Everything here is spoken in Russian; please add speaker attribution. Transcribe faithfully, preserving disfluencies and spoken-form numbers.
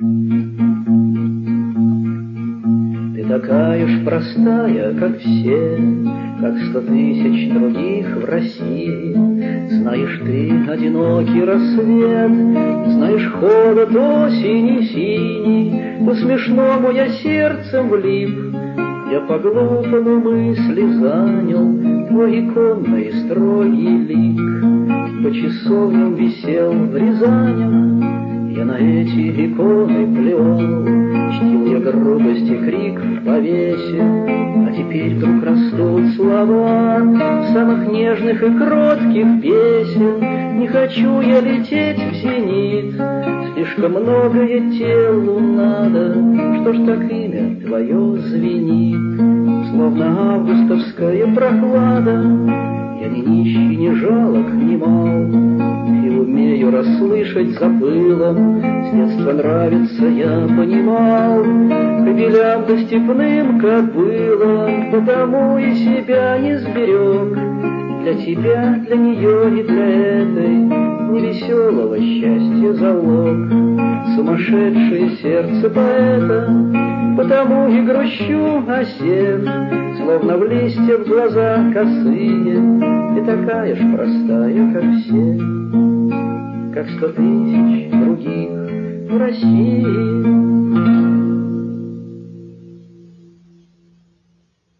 Speaker 1: Ты такая ж простая, как все, как сто тысяч других в России. Знаешь ты одинокий рассвет, знаешь холод осени синий. По смешному я сердцем влип, я по глупому мысли занял твой иконный строгий лик. По часовням висел в Рязани, я на эти иконы плевал. Чтил я грубость и крик в повесе, а теперь вдруг растут слова самых нежных и кротких песен. Не хочу я лететь в зенит, слишком многое телу надо. Что ж так имя твое звенит, словно августовская прохлада? Я ни нищий, ни жалок, ни мал, и умею расслышать за пылом. С детства нравится, я понимал, кобелям да степным кобылам, потому и себя не сберег. Для тебя, для нее и для этой невеселого счастья залог. Сумасшедшее сердце поэта, потому и грущу, осев, словно в листья в глаза косые. Ты такая ж простая, как все, как сто тысяч других в России.